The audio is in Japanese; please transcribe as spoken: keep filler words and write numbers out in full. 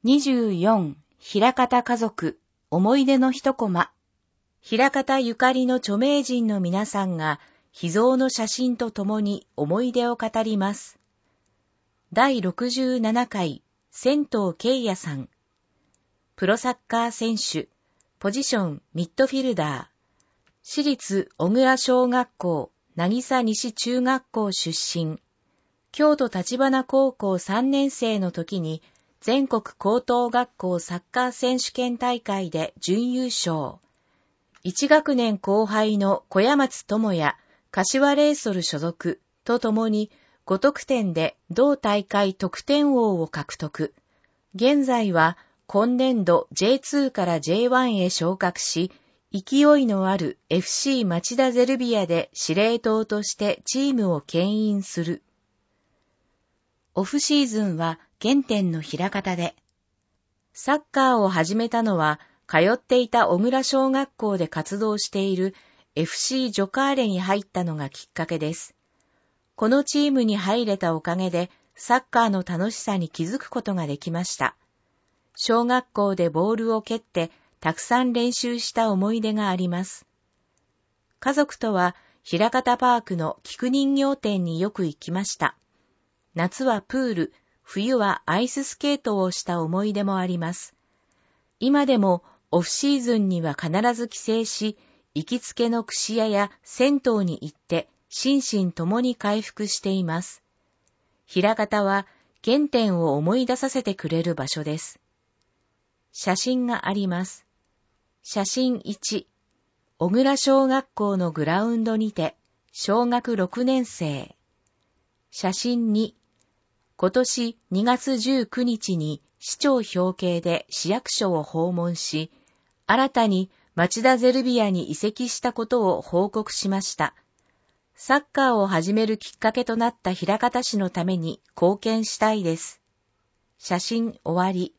にじゅうよん、枚方家族、思い出の一コマ。枚方ゆかりの著名人の皆さんが、秘蔵の写真とともに思い出を語ります。だいろくじゅうななかい、仙頭慶也さん。プロサッカー選手、ポジションミッドフィルダー。私立小倉小学校、渚西中学校出身。京都橘高校さんねん生の時に、全国高等学校サッカー選手権大会で準優勝。一学年後輩の小谷松智也、柏レイソル所属とともにご得点で同大会得点王を獲得。現在は今年度 ジェイツー から ジェイワン へ昇格し、勢いのある エフシー 町田ゼルビアで司令塔としてチームを牽引する。オフシーズンは原点の枚方で、サッカーを始めたのは、通っていた小倉小学校で活動している エフシー ジョカーレに入ったのがきっかけです。このチームに入れたおかげで、サッカーの楽しさに気づくことができました。小学校でボールを蹴って、たくさん練習した思い出があります。家族とは、枚方パークの菊人形店によく行きました。夏はプール、冬はアイススケートをした思い出もあります。今でもオフシーズンには必ず帰省し、行きつけの串屋や銭湯に行って心身ともに回復しています。枚方は原点を思い出させてくれる場所です。写真があります。写真いち、小倉小学校のグラウンドにて、小学ろくねん生。写真に、今年にがつじゅうくにちに市長表敬で市役所を訪問し、新たに町田ゼルビアに移籍したことを報告しました。サッカーを始めるきっかけとなった枚方市のために貢献したいです。写真終わり。